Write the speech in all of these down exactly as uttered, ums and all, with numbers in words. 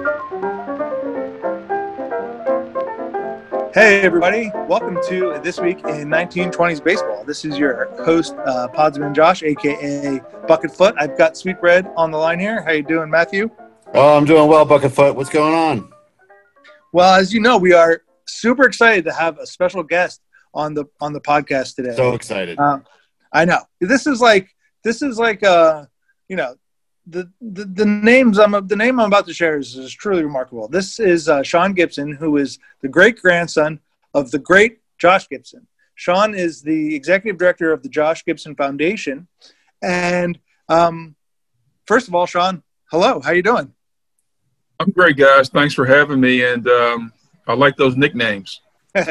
Hey, everybody. Welcome to This Week in nineteen twenties Baseball. This is your host, uh, Podsman Josh, a k a. Bucketfoot. I've got Sweetbread on the line here. How you doing, Matthew? Oh, I'm doing well, Bucketfoot. What's going on? Well, as you know, we are super excited to have a special guest on the on the podcast today. So excited. Uh, I know. This is like, this is like, uh, you know, the, the, the names I'm the name I'm about to share is, is truly remarkable. This is uh, Sean Gibson, who is the great grandson of the great Josh Gibson. Sean is the executive director of the Josh Gibson Foundation. And um, first of all, Sean, hello. How you doing? I'm great, guys. Thanks for having me. And um, I like those nicknames.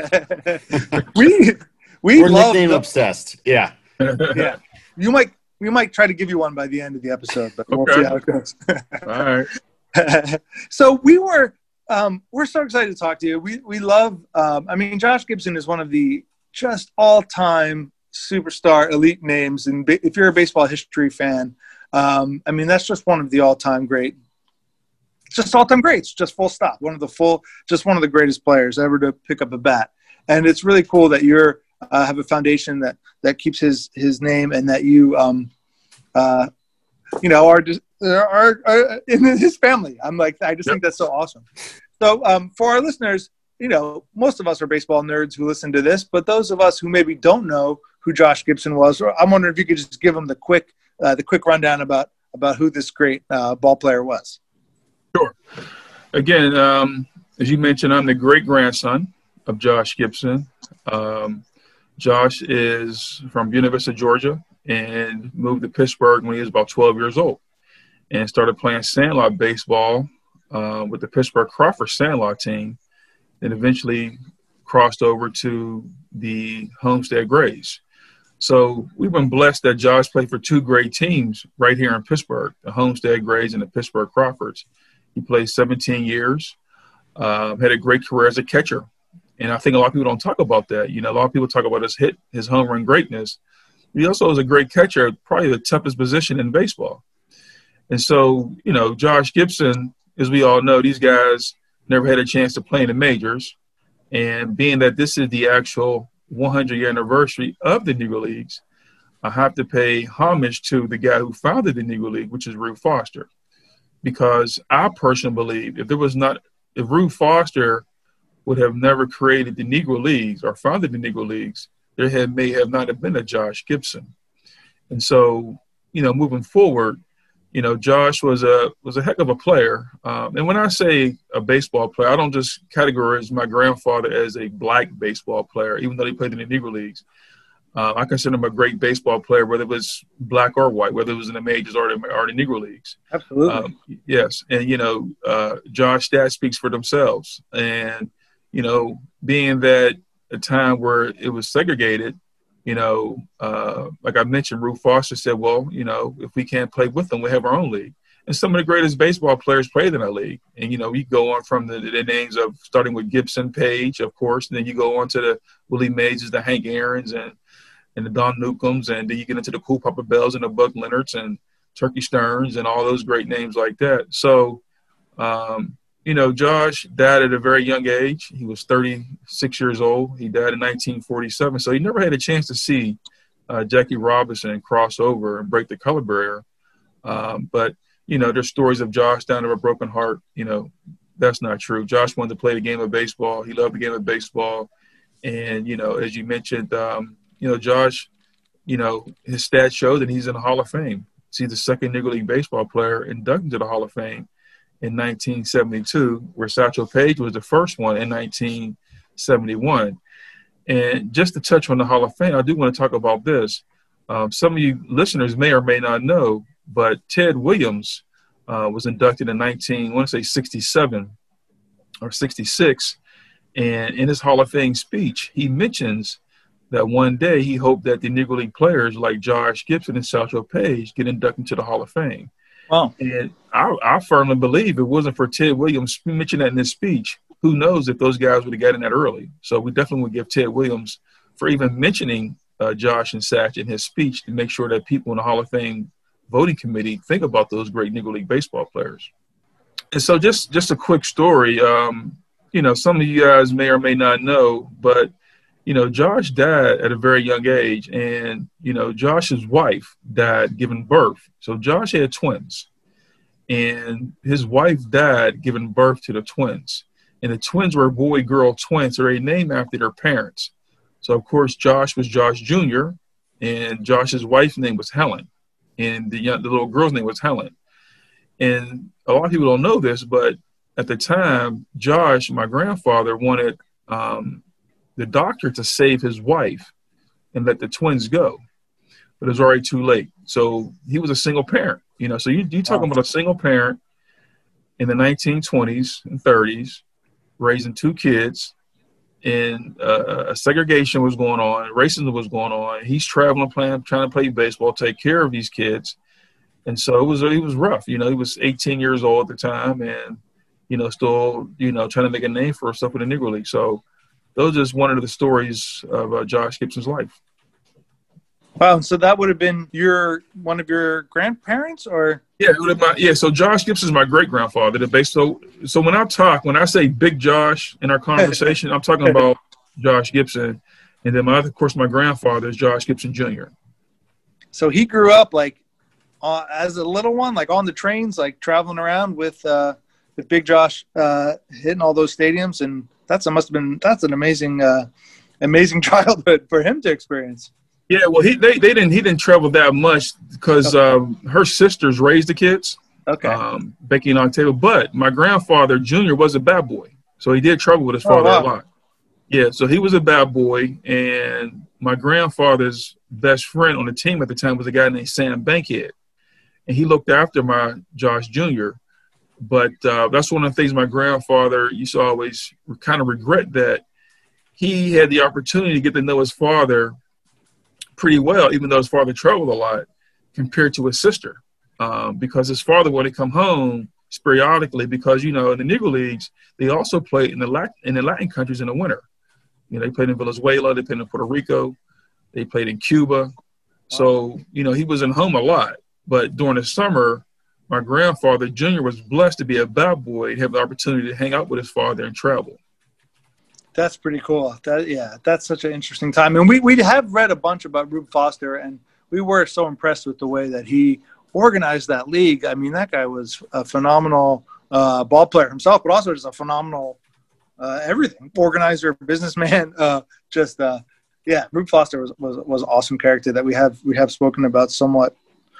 we we We're love nickname the, obsessed. Yeah. yeah. You might we might try to give you one by the end of the episode, but we'll Okay. see how it goes. All right. So we were um, we're so excited to talk to you. We we love. Um, I mean, Josh Gibson is one of the just all time superstar elite names, and if you're a baseball history fan, um, I mean that's just one of the all time great. Just all time greats. Just full stop. One of the full, just one of the greatest players ever to pick up a bat, and it's really cool that you're. Uh, have a foundation that, that keeps his, his name, and that you, um, uh, you know, are, are, are in his family. I'm like, I just Yep. think that's so awesome. So um, for our listeners, you know, most of us are baseball nerds who listen to this, but those of us who maybe don't know who Josh Gibson was, I'm wondering if you could just give them the quick, uh, the quick rundown about, about who this great uh, ball player was. Sure. Again, um, as you mentioned, I'm the great grandson of Josh Gibson. Um, Josh is from University of Georgia and moved to Pittsburgh when he was about twelve years old and started playing sandlot baseball uh, with the Pittsburgh Crawford Sandlot team, and eventually crossed over to the Homestead Grays. So we've been blessed that Josh played for two great teams right here in Pittsburgh, the Homestead Grays and the Pittsburgh Crawfords. He played seventeen years, uh, had a great career as a catcher. And I think a lot of people don't talk about that. You know, a lot of people talk about his hit, his home run greatness. He also was a great catcher, probably the toughest position in baseball. And so, you know, Josh Gibson, as we all know, these guys never had a chance to play in the majors. And being that this is the actual one hundred year anniversary of the Negro Leagues, I have to pay homage to the guy who founded the Negro League, which is Rube Foster. Because I personally believe if there was not, if Rube Foster would have never created the Negro Leagues or founded the Negro Leagues, there had, may have not have been a Josh Gibson. And so, you know, moving forward, you know, Josh was a was a heck of a player. Um, and when I say a baseball player, I don't just categorize my grandfather as a black baseball player, even though he played in the Negro Leagues. Uh, I consider him a great baseball player, whether it was black or white, whether it was in the majors or the, or the Negro Leagues. Absolutely. Um, yes. And, you know, uh, Josh stats speaks for themselves. And, you know, being that a time where it was segregated, you know, uh, like I mentioned, Rube Foster said, well, you know, if we can't play with them, we have our own league. And some of the greatest baseball players played in our league. And, you know, you go on from the, the names of starting with Gibson, Page, of course, and then you go on to the Willie Mays, the Hank Aaron's, and, and the Don Newcombs, and then you get into the Cool Papa Bells and the Buck Leonards and Turkey Stearns and all those great names like that. So, um, you know, Josh died at a very young age. He was thirty-six years old. He died in nineteen forty-seven. So he never had a chance to see uh, Jackie Robinson cross over and break the color barrier. Um, but, you know, there's stories of Josh down of a broken heart. You know, that's not true. Josh wanted to play the game of baseball. He loved the game of baseball. And, you know, as you mentioned, um, you know, Josh, you know, his stats show that he's in the Hall of Fame. He's the second Negro League baseball player inducted into the Hall of Fame in nineteen seventy-two, where Satchel Paige was the first one in nineteen seventy-one. And just to touch on the Hall of Fame, I do want to talk about this. Um, some of you listeners may or may not know, but Ted Williams uh, was inducted in nineteen, I want to say sixty-seven or sixty-six. And in his Hall of Fame speech, he mentions that one day he hoped that the Negro League players like Josh Gibson and Satchel Paige get inducted into the Hall of Fame. Wow. And I, I firmly believe it wasn't for Ted Williams mentioning that in his speech, who knows if those guys would have gotten that early. So we definitely would give Ted Williams for even mentioning uh, Josh and Satch in his speech to make sure that people in the Hall of Fame voting committee think about those great Negro League baseball players. And so just just a quick story. Um, you know, some of you guys may or may not know, but you know, Josh died at a very young age, and you know, Josh's wife died giving birth. So Josh had twins, and his wife died giving birth to the twins. And the twins were boy-girl twins, so they named after their parents. So of course, Josh was Josh Junior, and Josh's wife's name was Helen, and the young, the little girl's name was Helen. And a lot of people don't know this, but at the time, Josh, my grandfather, wanted um, the doctor to save his wife and let the twins go. But it was already too late. So he was a single parent. You know, so you, you talking about a single parent in the nineteen twenties and thirties, raising two kids, and uh, a segregation was going on, racism was going on. He's traveling, playing, trying to play baseball, take care of these kids. And so it was, it was rough. You know, he was eighteen years old at the time and, you know, still, you know, trying to make a name for himself in the Negro League. So those are just one of the stories of uh, Josh Gibson's life. Wow. So that would have been your, one of your grandparents or? Yeah. It would have been, yeah. So Josh Gibson's my great grandfather. The base. So, so when I talk, when I say Big Josh in our conversation, I'm talking about Josh Gibson. And then my other, of course, my grandfather is Josh Gibson Junior So he grew up like, Uh, as a little one, like on the trains, like traveling around with uh, with Big Josh, uh, hitting all those stadiums, and that's a, must have been that's an amazing, uh, amazing childhood for him to experience. Yeah, well, he they, they didn't he didn't travel that much because okay. um, her sisters raised the kids, okay, um, Becky and Octavia. But my grandfather Junior was a bad boy, so he did travel with his father oh, wow. a lot. Yeah, so he was a bad boy, and my grandfather's best friend on the team at the time was a guy named Sam Bankhead. And he looked after my Josh Junior But uh, that's one of the things my grandfather used to always kind of regret, that he had the opportunity to get to know his father pretty well, even though his father traveled a lot, compared to his sister. Um, because his father would come home periodically because, you know, in the Negro Leagues, they also played in the Latin, in the Latin countries in the winter. You know, they played in Venezuela, they played in Puerto Rico, they played in Cuba. So, you know, he was in home a lot. But during the summer, my grandfather, Junior, was blessed to be a bad boy and have the opportunity to hang out with his father and travel. That's pretty cool. That yeah, that's such an interesting time. And we, we have read a bunch about Rube Foster, and we were so impressed with the way that he organized that league. I mean, that guy was a phenomenal uh, ball player himself, but also just a phenomenal uh, everything, organizer, businessman. Uh, just uh, yeah, Rube Foster was, was was an awesome character that we have we have spoken about somewhat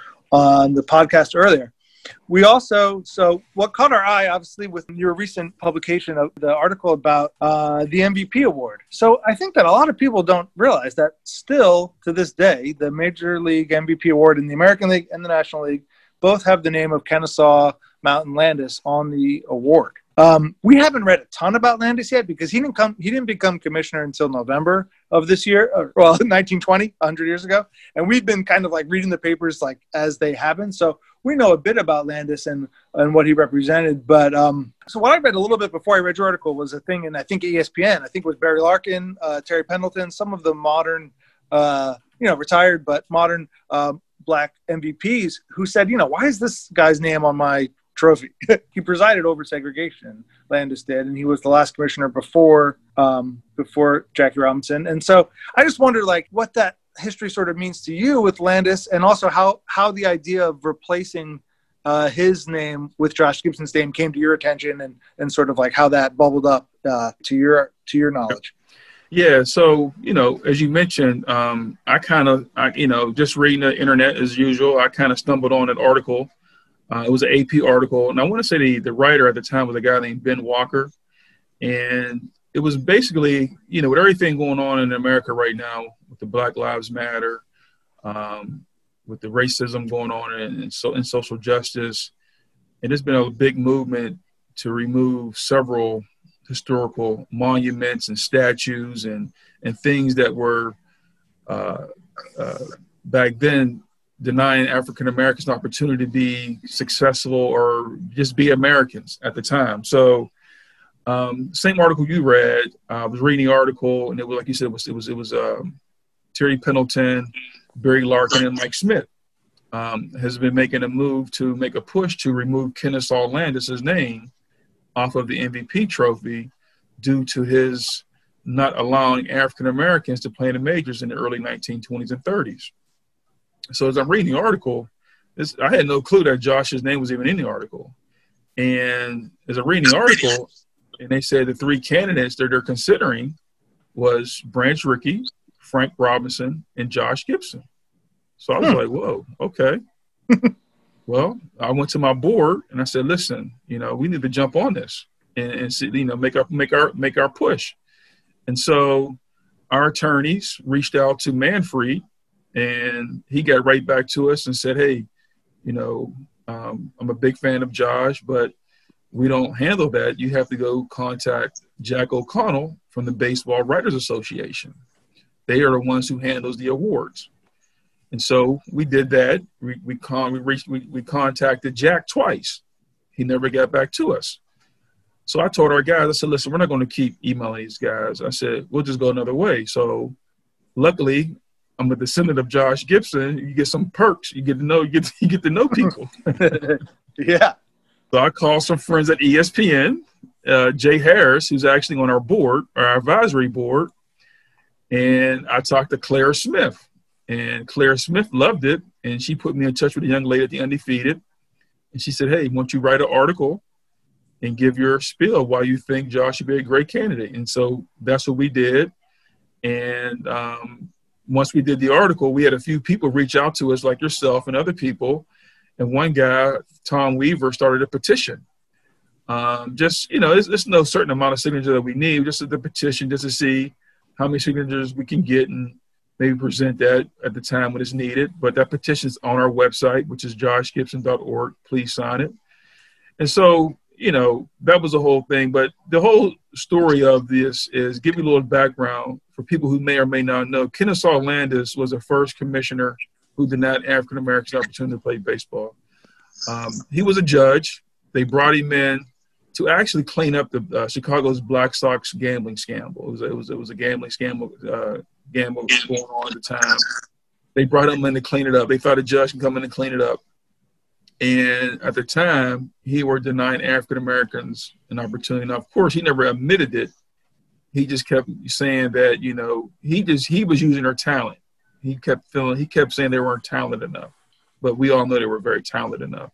on the podcast earlier. We also, so what caught our eye, obviously, with your recent publication of the article about uh, the M V P award. So I think that a lot of people don't realize that still to this day, the Major League M V P award in the American League and the National League both have the name of Kennesaw Mountain Landis on the award. Um, we haven't read a ton about Landis yet because he didn't come. He didn't become commissioner until November of this year. Or, well, nineteen twenty, one hundred years ago, and we've been kind of like reading the papers like as they happen. So we know a bit about Landis and and what he represented. But um, so what I read a little bit before I read your article was a thing in I think E S P N. I think it was Barry Larkin, uh, Terry Pendleton, some of the modern, uh, you know, retired but modern um, black M V Ps who said, you know, why is this guy's name on my trophy? He presided over segregation, Landis did, and he was the last commissioner before um, before Jackie Robinson. And so I just wonder, like, what that history sort of means to you with Landis, and also how how the idea of replacing uh, his name with Josh Gibson's name came to your attention, and and sort of like how that bubbled up uh, to your to your knowledge. Yeah, so, you know, as you mentioned, um, I kind of, I, you know, just reading the internet as usual, I kind of stumbled on an article. Uh, it was an A P article, and I want to say the, the writer at the time was a guy named Ben Walker. And it was basically, you know, with everything going on in America right now, with the Black Lives Matter, um, with the racism going on in, in, so, in social justice, and there's been a big movement to remove several historical monuments and statues and, and things that were uh, uh, back then denying African Americans an opportunity to be successful or just be Americans at the time. So, um, same article you read, uh, I was reading the article, and it was, like you said, it was it was it was um, Terry Pendleton, Barry Larkin, and Mike Smith. um, has been making a move to make a push to remove Kennesaw Landis' name off of the M V P trophy due to his not allowing African Americans to play in the majors in the early nineteen twenties and thirties. So as I'm reading the article, this, I had no clue that Josh's name was even in the article. And as I'm reading the article, and they said the three candidates that they're considering was Branch Rickey, Frank Robinson, and Josh Gibson. So I was hmm. like, whoa, okay. Well, I went to my board and I said, listen, you know, we need to jump on this and, and see, you know, make our make our make our push. And so our attorneys reached out to Manfred, and he got right back to us and said, hey, you know, um, I'm a big fan of Josh, but we don't handle that. You have to go contact Jack O'Connell from the Baseball Writers Association. They are the ones who handles the awards. And so we did that. We we con we reached we, we contacted Jack twice. He never got back to us. So I told our guys, I said, listen, we're not going to keep emailing these guys. I said, we'll just go another way. So luckily, I'm a descendant of Josh Gibson. You get some perks. You get to know you get to, you get to know people. Yeah. So I called some friends at E S P N, uh, Jay Harris, who's actually on our board, our advisory board, and I talked to Claire Smith. And Claire Smith loved it, and she put me in touch with a young lady at the Undefeated. And she said, hey, why don't you write an article and give your spiel why you think Josh should be a great candidate? And so that's what we did. And um, once we did the article, we had a few people reach out to us like yourself and other people. And one guy, Tom Weaver, started a petition. Um, just, you know, it's, it's no certain amount of signatures that we need, just the petition, just to see how many signatures we can get and maybe present that at the time when it's needed. But that petition is on our website, which is josh gibson dot org. Please sign it. And so, you know, that was the whole thing. But the whole story of this is give you a little background for people who may or may not know. Kennesaw Landis was the first commissioner who denied African Americans the opportunity to play baseball. Um, he was a judge. They brought him in to actually clean up the uh, Chicago's Black Sox gambling scandal. It was, it was, it was a gambling scandal. Uh, gamble was going on at the time. They brought him in to clean it up. They thought a judge could come in and clean it up. And at the time, he were denying African Americans an opportunity. Now, of course, he never admitted it. He just kept saying that, you know, he just he was using their talent. He kept feeling he kept saying they weren't talented enough. But we all know they were very talented enough.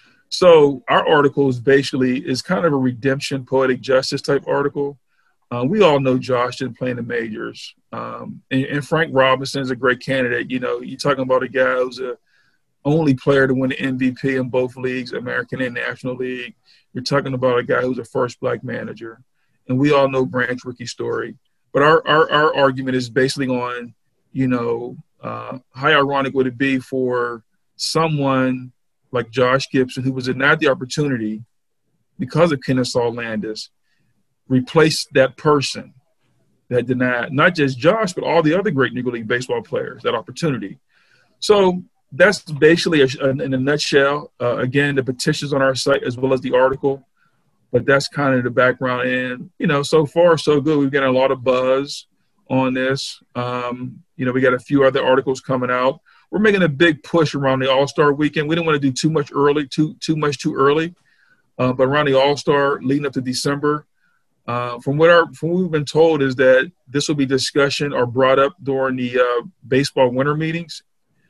So our article is basically is kind of a redemption, poetic justice type article. Uh, we all know Josh didn't play in the majors. Um, and, and Frank Robinson is a great candidate. You know, you're talking about a guy who's the only player to win the M V P in both leagues, American and National League. You're talking about a guy who's a first black manager. And we all know Branch Rickey's story. But our, our, our argument is basically on, you know, uh, how ironic would it be for someone like Josh Gibson, who was denied the opportunity because of Kennesaw Landis, replace that person that denied not just Josh, but all the other great Negro League baseball players that opportunity. So that's basically, a, in a nutshell, uh, again, the petitions on our site as well as the article. But that's kind of the background. And, you know, so far, so good. We've got a lot of buzz on this. Um, you know, we got a few other articles coming out. We're making a big push around the All-Star weekend. We didn't want to do too much early, too too much too early. Uh, but around the All-Star leading up to December, uh, from what our from what we've been told is that this will be discussion or brought up during the uh, baseball winter meetings.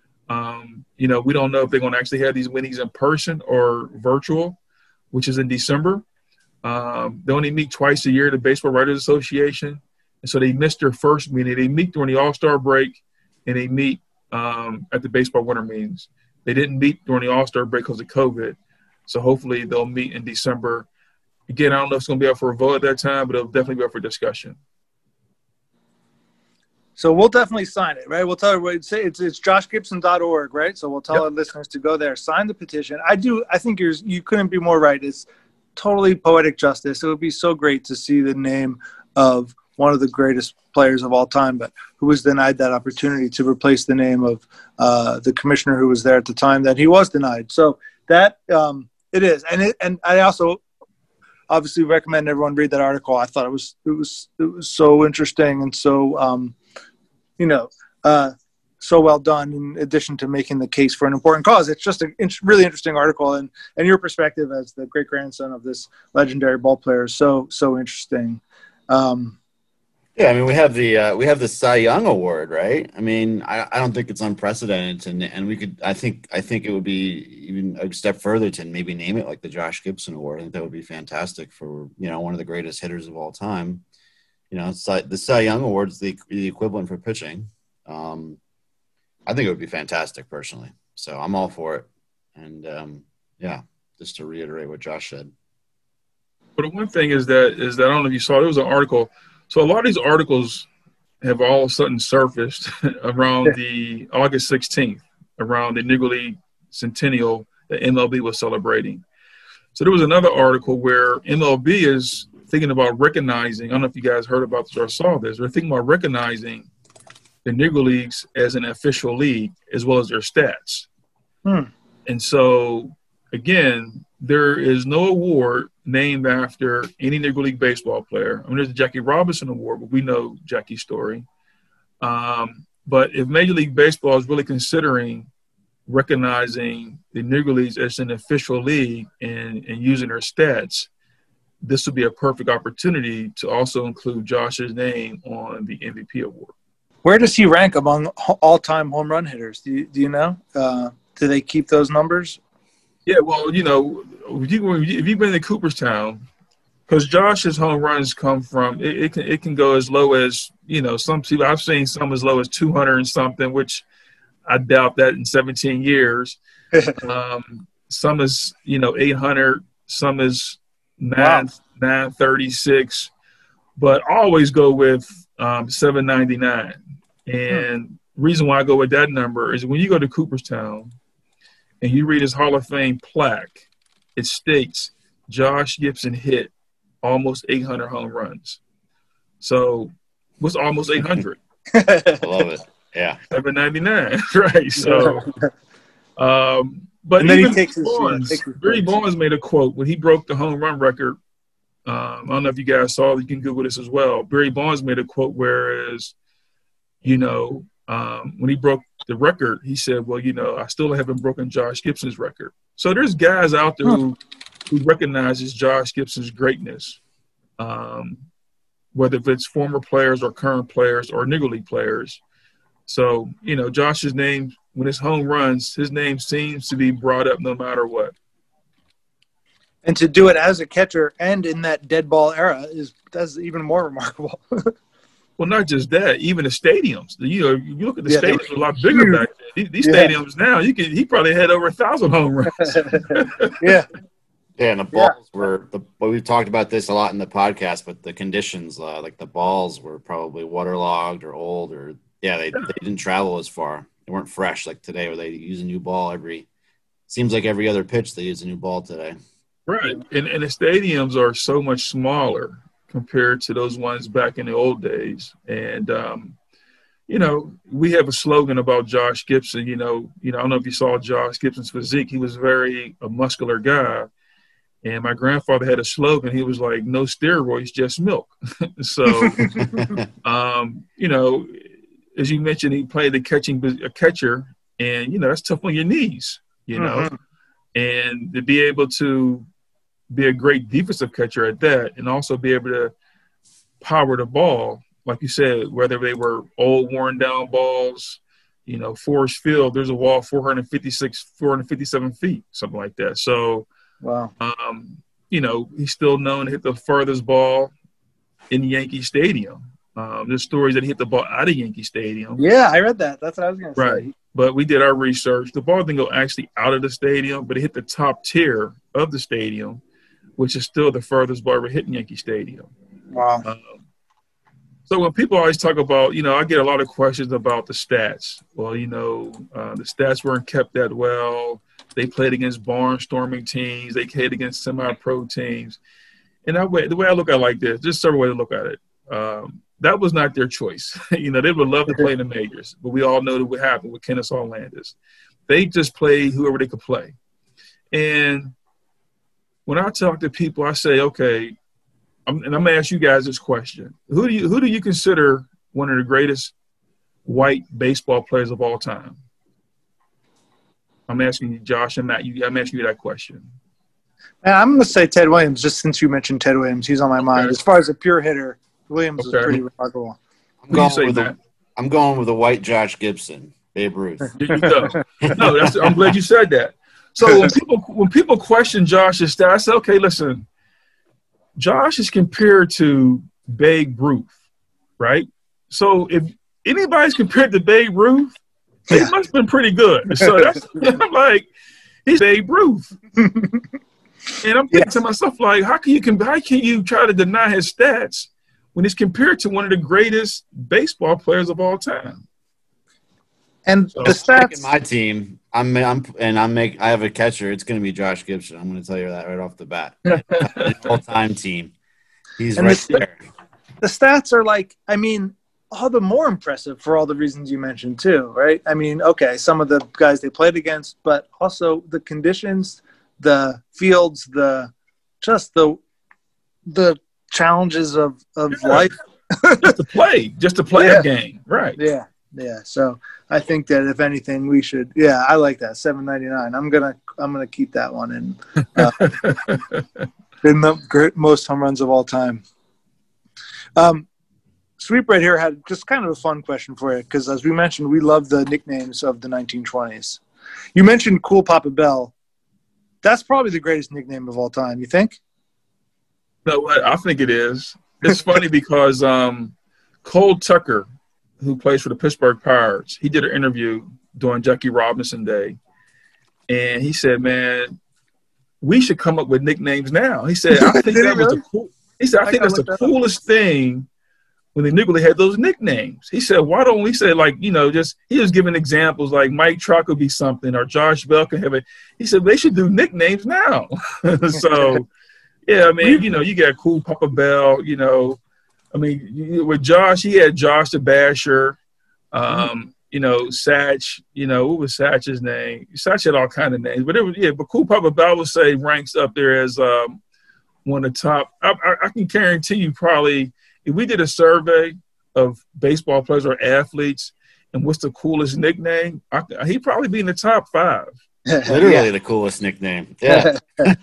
Um, you know, we don't know if they're going to actually have these meetings in person or virtual, which is in December. Um, they only meet twice a year, the Baseball Writers Association. And so they missed their first meeting. They meet during the All-Star break, and they meet um, at the baseball winter meetings. They didn't meet during the All-Star break because of COVID. So hopefully they'll meet in December. Again, I don't know if it's going to be up for a vote at that time, but it'll definitely be up for discussion. So we'll definitely sign it, right? We'll tell everybody, say it's, it's josh gibson dot org, right? So we'll tell yep. our listeners to go there, sign the petition. I do, I think you're, you couldn't be more right. It's totally poetic justice. It would be so great to see the name of one of the greatest players of all time, but who was denied that opportunity to replace the name of uh, the commissioner who was there at the time that he was denied. So that um, it is. And it, and I also obviously recommend everyone read that article. I thought it was, it was, it was so interesting. And so, um, you know, uh, so well done. In addition to making the case for an important cause, it's just a really interesting article, and and your perspective as the great grandson of this legendary ball player is so so interesting. Um, Yeah, I mean, we have the uh, we have the Cy Young Award, right? I mean, I, I don't think it's unprecedented, and and we could. I think I think it would be even a step further to maybe name it like the Josh Gibson Award. I think that would be fantastic for, you know, one of the greatest hitters of all time. You know, Cy, the Cy Young Award is the the equivalent for pitching. Um, I think it would be fantastic personally. So I'm all for it. And um, yeah, just to reiterate what Josh said. But the one thing is that is that I don't know if you saw, there was an article. So a lot of these articles have all of a sudden surfaced around Yeah. the August sixteenth, around the Negro League centennial that M L B was celebrating. So there was another article where M L B is thinking about recognizing, I don't know if you guys heard about this or saw this, they're thinking about recognizing the Negro Leagues as an official league as well as their stats. Hmm. And so, again, there is no award named after any Negro League baseball player. I mean, there's the Jackie Robinson Award, but we know Jackie's story. Um, but if Major League Baseball is really considering recognizing the Negro Leagues as an official league and, and using their stats, this would be a perfect opportunity to also include Josh's name on the M V P award. Where does he rank among all-time home run hitters? Do you, do you know? Uh, do they keep those numbers? Yeah, well, you know, if, you, if you've been to Cooperstown, because Josh's home runs come from, it, it can it can go as low as, you know, some people, I've seen some as low as two hundred and something, which I doubt that in seventeen years. um, some is, you know, eight hundred, some is nine, Wow. nine thirty-six, but I always go with um, seven ninety-nine. And hmm. reason why I go with that number is when you go to Cooperstown and you read his Hall of Fame plaque, it states Josh Gibson hit almost eight hundred home runs. So what's almost eight hundred? I love it. Yeah. seven ninety-nine, right? So, um, but and then even he takes his, Bonds, yeah, takes his Barry Bonds made a quote when he broke the home run record. Um, I don't know if you guys saw it. You can Google this as well. Barry Bonds made a quote whereas, you know, um, when he broke the record, he said, well, you know, I still haven't broken Josh Gibson's record. So there's guys out there who, who recognizes Josh Gibson's greatness, um, whether if it's former players or current players or Negro League players. So, you know, Josh's name, when his home runs, his name seems to be brought up no matter what. And to do it as a catcher and in that dead ball era is that's even more remarkable. Well, not just that, even the stadiums. You know, you look at the Yeah, stadiums, a lot bigger huge. back then. These, these Yeah. stadiums now, you can he probably had over a thousand home runs. Yeah. Yeah, and the balls were the. Well, we've talked about this a lot in the podcast, but the conditions, uh, like the balls, were probably waterlogged or old, or yeah, they, they didn't travel as far. They weren't fresh like today, where they use a new ball every. Seems like every other pitch they use a new ball today. Right, and and the stadiums are so much smaller compared to those ones back in the old days. And um, you know, we have a slogan about Josh Gibson. You know, you know, I don't know if you saw Josh Gibson's physique. He was very a muscular guy. And my grandfather had a slogan. He was like, no steroids, just milk. So, um, you know, as you mentioned, he played the catching a catcher, and, you know, that's tough on your knees, you know. Mm-hmm. And to be able to be a great defensive catcher at that and also be able to power the ball, like you said, whether they were old, worn down balls, you know, Forest Field, there's a wall four fifty-six, four fifty-seven feet, something like that. So, Wow. Um, you know, he's still known to hit the furthest ball in Yankee Stadium. Um, there's stories that he hit the ball out of Yankee Stadium. Yeah, I read that. That's what I was going to Right. say. But we did our research. The ball didn't go actually out of the stadium, but it hit the top tier of the stadium, which is still the furthest ball ever hit in Yankee Stadium. Wow. Um, so when people always talk about, you know, I get a lot of questions about the stats. Well, you know, uh, the stats weren't kept that well. They played against barnstorming teams. They played against semi-pro teams. And that way, the way I look at it like this, there's several ways to look at it. Um, that was not their choice. You know, they would love to play in the majors, but we all know that what happened with Kennesaw Landis. They just played whoever they could play. And when I talk to people, I say, okay, I'm, and I'm going to ask you guys this question. Who do you who do you consider one of the greatest white baseball players of all time? I'm asking you, Josh and Matt. You, I'm asking you that question. And I'm going to say Ted Williams, just since you mentioned Ted Williams. He's on my Okay. mind. As far as a pure hitter, Williams Okay. is pretty remarkable. I'm What do you going say, with Matt? the, I'm going with the white Josh Gibson, Babe Ruth. There you go. No, that's, I'm glad you said that. So when people when people question Josh's stats, I say, okay, listen, Josh is compared to Babe Ruth, right? So if anybody's compared to Babe Ruth, they Yeah. must have been pretty good. So that's I'm like, he's Babe Ruth. And I'm thinking Yes. to myself, like, how can you com- how can you try to deny his stats when he's compared to one of the greatest baseball players of all time? And So- the Picking stats, my team, I'm, I'm and I'm make. I have a catcher. It's going to be Josh Gibson. I'm going to tell you that right off the bat. All time team. He's And right the- there. the stats are like, I mean, all the more impressive for all the reasons you mentioned too, right? I mean, okay, some of the guys they played against, but also the conditions, the fields, the just the the challenges of of Yeah. life. just to play, just to play Yeah. a game, right? Yeah, yeah. So I think that if anything, we should. Yeah, I like that seven ninety nine. I'm gonna I'm gonna keep that one in. Uh, in the great, most home runs of all time. Um, Sweep right here had just kind of a fun question for you because, as we mentioned, we love the nicknames of the nineteen twenties. You mentioned Cool Papa Bell. That's probably the greatest nickname of all time. You think? No, what I think it is. It's funny because um, Cole Tucker, who plays for the Pittsburgh Pirates, he did an interview during Jackie Robinson Day, and he said, "Man, we should come up with nicknames now." He said, "I think Did he that was really? the cool." He said, "I, I think gotta that's the look that up. coolest thing when they knew they had those nicknames." He said, "Why don't we say like you know just?" He was giving examples like Mike Trout could be something or Josh Bell could have it. He said they should do nicknames now. So. Yeah, I mean, you know, you got Cool Papa Bell, you know. I mean, you- with Josh, he had Josh the Basher, um, you know, Satch, you know, what was Satch's name? Satch had all kind of names, but it was, yeah, but Cool Papa Bell, I would say, ranks up there as um, one of the top. I, I, I can guarantee you probably, if we did a survey of baseball players or athletes and what's the coolest nickname, I, he'd probably be in the top five. Literally Yeah. the coolest nickname. Yeah.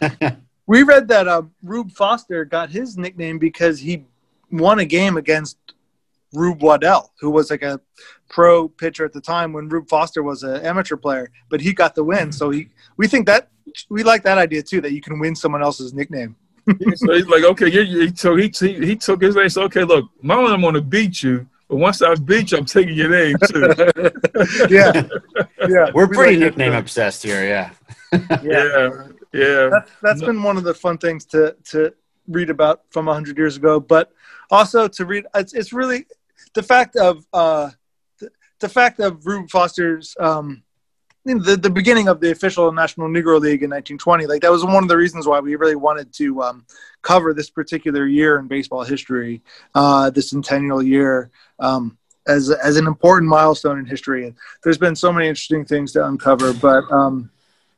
We read that uh, Rube Foster got his nickname because he won a game against Rube Waddell, who was like a pro pitcher at the time when Rube Foster was an amateur player, but he got the win. So he, we think that we like that idea too, that you can win someone else's nickname. So he's like, okay, you're, you so he, he he took his name. So okay, look, not only I'm going to beat you, but once I beat you, I'm taking your name too. yeah, yeah. We're We pretty like that nickname stuff. obsessed here. Yeah. Yeah, Yeah, yeah. that's that's No. been one of the fun things to to read about from a hundred years ago, but also to read. It's it's really the fact of uh the, the fact of Rube Foster's um. The, the beginning of the official National Negro League in nineteen twenty, like that was one of the reasons why we really wanted to um, cover this particular year in baseball history, uh, the centennial year, um, as as an important milestone in history. And there's been so many interesting things to uncover, but um,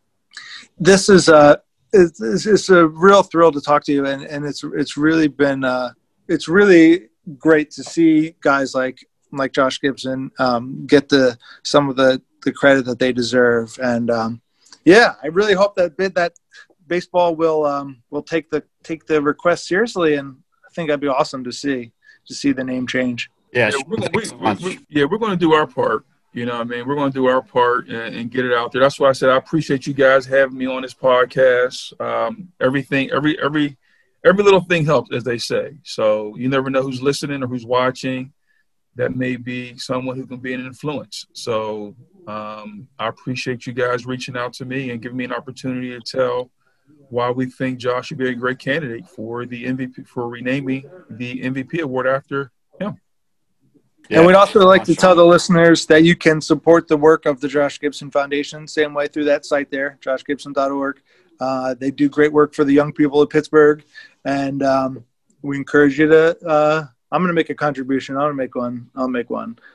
this is a it's, it's, it's a real thrill to talk to you, and, and it's it's really been uh, it's really great to see guys like like Josh Gibson um, get the some of the the credit that they deserve. And um, yeah, I really hope that bit that baseball will um, will take the take the request seriously, and I think that'd be awesome to see to see the name change. Yeah. Yeah, we're, gonna- we, thanks so we, much. we, yeah, we're going to do our part. You know what I mean? We're going to do our part and, and get it out there. That's why I said I appreciate you guys having me on this podcast. Um, everything, every, every, every little thing helps, as they say. So you never know who's listening or who's watching. That may be someone who can be an influence. So um, I appreciate you guys reaching out to me and giving me an opportunity to tell why we think Josh should be a great candidate for the M V P, for renaming the M V P award after him. Yeah. And we'd also like to Sean. tell the listeners that you can support the work of the Josh Gibson Foundation, same way through that site there, josh gibson dot org. Uh, they do great work for the young people of Pittsburgh, and um, we encourage you to uh, – I'm going to make a contribution. I'm going to make one. I'll make one.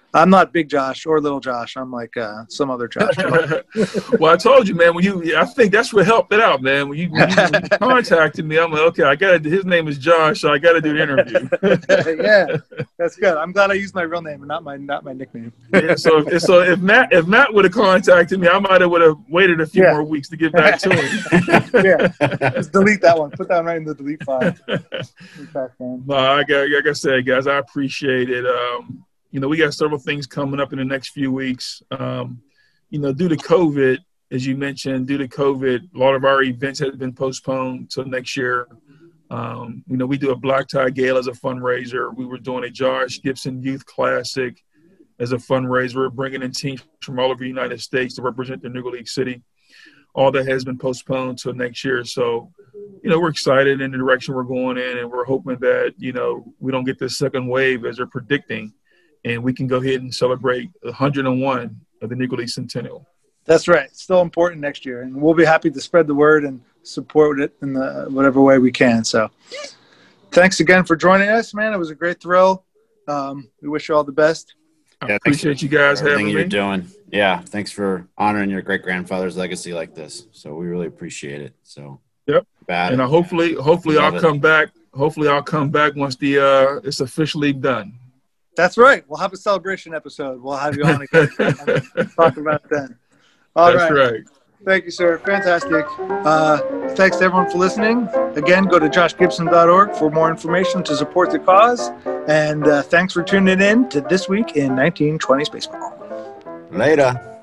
I'm not Big Josh or Little Josh. I'm like uh, some other Josh. Well, I told you, man. When you, I think that's what helped it out, man. When you, when you, when you contacted me, I'm like, okay, I got to. His name is Josh, so I got to do the interview. Yeah, that's good. I'm glad I used my real name and not my not my nickname. Yeah, so, if, so if Matt if Matt would have contacted me, I might have would have waited a few yeah. more weeks to get back to him. Yeah, just delete that one. Put that one right in the delete file. No, I got, like I said, guys, I appreciate it. Um, You know, we got several things coming up in the next few weeks. Um, you know, due to COVID, as you mentioned, due to COVID, a lot of our events have been postponed till next year. Um, you know, we do a Black Tie Gala as a fundraiser. We were doing a Josh Gibson Youth Classic as a fundraiser. We're bringing in teams from all over the United States to represent the Negro League City. All that has been postponed till next year. So, you know, we're excited in the direction we're going in, and we're hoping that, you know, we don't get this second wave as they're predicting, and we can go ahead and celebrate one hundred and one of the Negro League Centennial. That's right. It's still important next year, and we'll be happy to spread the word and support it in the whatever way we can. So thanks again for joining us, man. It was a great thrill. Um, we wish you all the best. I yeah, appreciate you guys for having me. You're doing. Yeah, thanks for honoring your great-grandfather's legacy like this. So we really appreciate it. So yep. Bad. And I hopefully, hopefully Love I'll it. come back. Hopefully I'll come back once the uh, it's officially done. That's right. We'll have a celebration episode. We'll have you on again. Talk about it then. All That's right. right. Thank you, sir. Fantastic. Uh, thanks to everyone for listening. Again, go to josh gibson dot org for more information to support the cause. And uh, thanks for tuning in to This Week in nineteen twenties Baseball. Later.